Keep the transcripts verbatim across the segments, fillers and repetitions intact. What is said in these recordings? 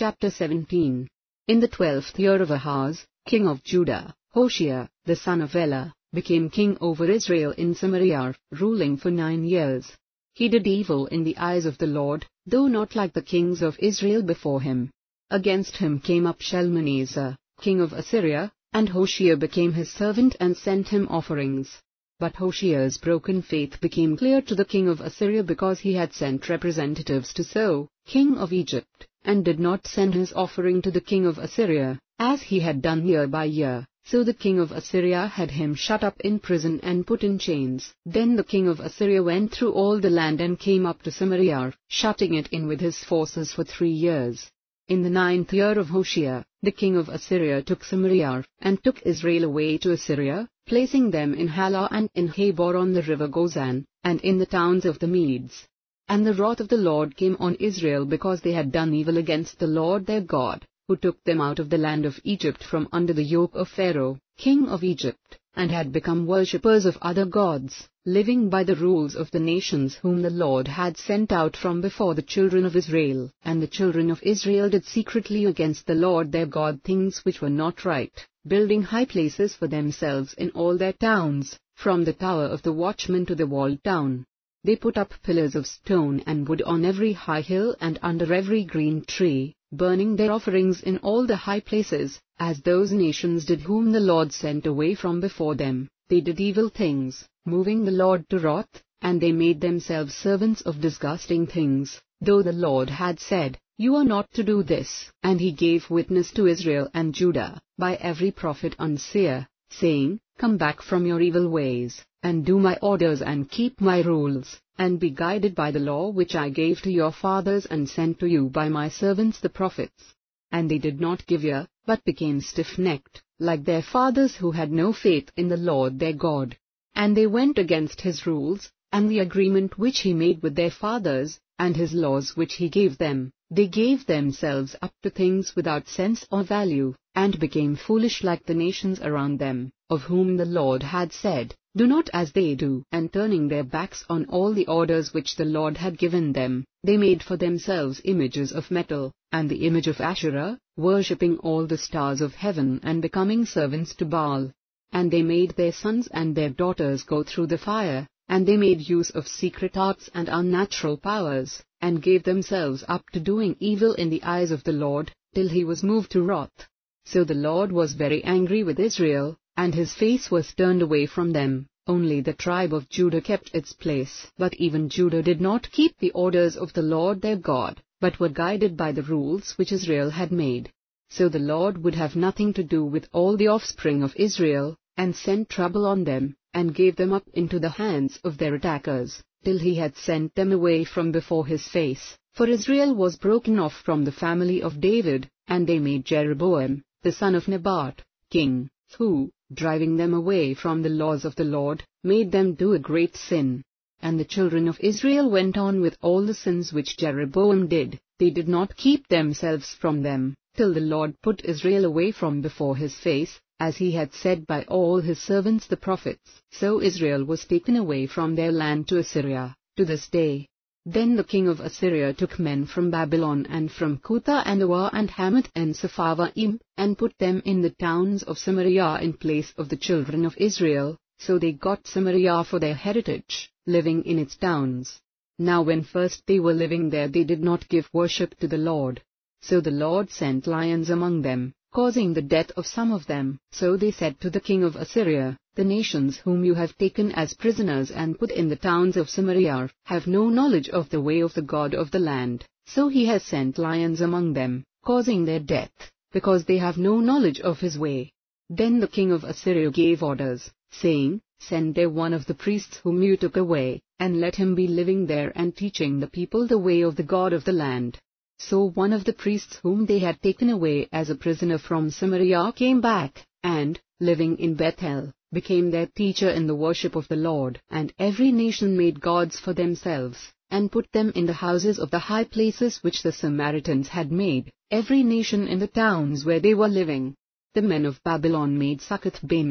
Chapter seventeen. In the twelfth year of Ahaz, king of Judah, Hoshea, the son of Elah, became king over Israel in Samaria, ruling for nine years. He did evil in the eyes of the Lord, though not like the kings of Israel before him. Against him came up Shalmaneser, king of Assyria, and Hoshea became his servant and sent him offerings. But Hoshea's broken faith became clear to the king of Assyria because he had sent representatives to So, king of Egypt, and did not send his offering to the king of Assyria, as he had done year by year. So the king of Assyria had him shut up in prison and put in chains. Then the king of Assyria went through all the land and came up to Samaria, shutting it in with his forces for three years. In the ninth year of Hoshea, the king of Assyria took Samaria, and took Israel away to Assyria, placing them in Halah and in Habor on the river Gozan, and in the towns of the Medes. And the wrath of the Lord came on Israel because they had done evil against the Lord their God, who took them out of the land of Egypt from under the yoke of Pharaoh, king of Egypt, and had become worshippers of other gods, living by the rules of the nations whom the Lord had sent out from before the children of Israel. And the children of Israel did secretly against the Lord their God things which were not right, building high places for themselves in all their towns, from the tower of the watchman to the walled town. They put up pillars of stone and wood on every high hill and under every green tree, burning their offerings in all the high places, as those nations did whom the Lord sent away from before them. They did evil things, moving the Lord to wrath, and they made themselves servants of disgusting things, though the Lord had said, "You are not to do this." And he gave witness to Israel and Judah, by every prophet and seer, saying, "Come back from your evil ways, and do my orders and keep my rules, and be guided by the law which I gave to your fathers and sent to you by my servants the prophets." And they did not give ear, but became stiff-necked, like their fathers who had no faith in the Lord their God. And they went against his rules, and the agreement which he made with their fathers, and his laws which he gave them. They gave themselves up to things without sense or value, and became foolish like the nations around them, of whom the Lord had said, "Do not as they do." And turning their backs on all the orders which the Lord had given them, they made for themselves images of metal, and the image of Asherah, worshipping all the stars of heaven and becoming servants to Baal. And they made their sons and their daughters go through the fire, and they made use of secret arts and unnatural powers, and gave themselves up to doing evil in the eyes of the Lord, till he was moved to wrath. So the Lord was very angry with Israel, and his face was turned away from them. Only the tribe of Judah kept its place. But even Judah did not keep the orders of the Lord their God, but were guided by the rules which Israel had made. So the Lord would have nothing to do with all the offspring of Israel, and sent trouble on them, and gave them up into the hands of their attackers, till he had sent them away from before his face. For Israel was broken off from the family of David, and they made Jeroboam, the son of Nebat, king, who, driving them away from the laws of the Lord, made them do a great sin. And the children of Israel went on with all the sins which Jeroboam did. They did not keep themselves from them, till the Lord put Israel away from before his face, as he had said by all his servants the prophets. So Israel was taken away from their land to Assyria, to this day. Then the king of Assyria took men from Babylon and from Cutha and Ava and Hamath and Sepharvaim, and put them in the towns of Samaria in place of the children of Israel. So they got Samaria for their heritage, living in its towns. Now when first they were living there they did not give worship to the Lord. So the Lord sent lions among them, causing the death of some of them. So they said to the king of Assyria, "The nations whom you have taken as prisoners and put in the towns of Samaria have no knowledge of the way of the God of the land. So he has sent lions among them, causing their death, because they have no knowledge of his way." Then the king of Assyria gave orders, saying, "Send there one of the priests whom you took away, and let him be living there and teaching the people the way of the God of the land." So one of the priests whom they had taken away as a prisoner from Samaria came back, and, living in Bethel, became their teacher in the worship of the Lord. And every nation made gods for themselves, and put them in the houses of the high places which the Samaritans had made, every nation in the towns where they were living. The men of Babylon made Succoth-Benoth,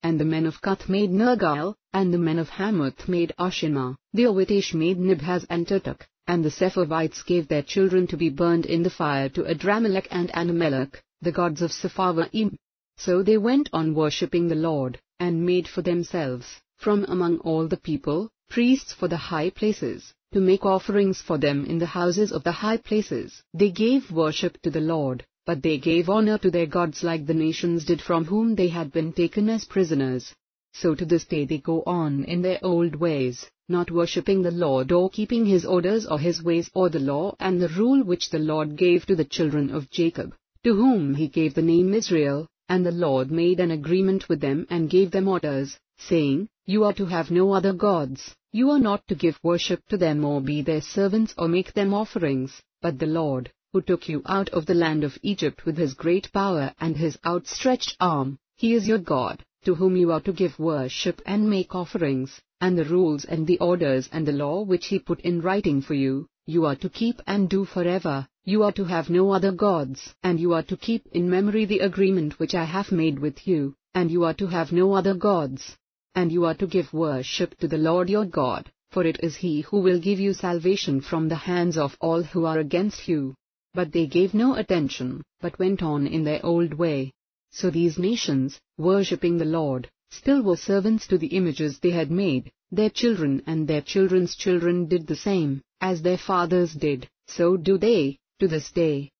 and the men of Cuth made Nergal, and the men of Hamath made Ashima, the Awitish made Nibhaz and Tartak, and the Sepharvites gave their children to be burned in the fire to Adramelech and Anamelech, the gods of Sepharvaim. So they went on worshipping the Lord, and made for themselves, from among all the people, priests for the high places, to make offerings for them in the houses of the high places. They gave worship to the Lord, but they gave honor to their gods like the nations did from whom they had been taken as prisoners. So to this day they go on in their old ways, not worshipping the Lord or keeping His orders or His ways or the law and the rule which the Lord gave to the children of Jacob, to whom He gave the name Israel. And the Lord made an agreement with them and gave them orders, saying, You are to have no other gods, you are not to give worship to them or be their servants or make them offerings, but the Lord, who took you out of the land of Egypt with His great power and His outstretched arm, He is your God, to whom you are to give worship and make offerings, and the rules and the orders and the law which He put in writing for you, you are to keep and do forever. You are to have no other gods, and you are to keep in memory the agreement which I have made with you, and you are to have no other gods. And you are to give worship to the Lord your God, for it is He who will give you salvation from the hands of all who are against you. But they gave no attention, but went on in their old way. So these nations, worshipping the Lord, still were servants to the images they had made. Their children and their children's children did the same, as their fathers did, so do they, to this day.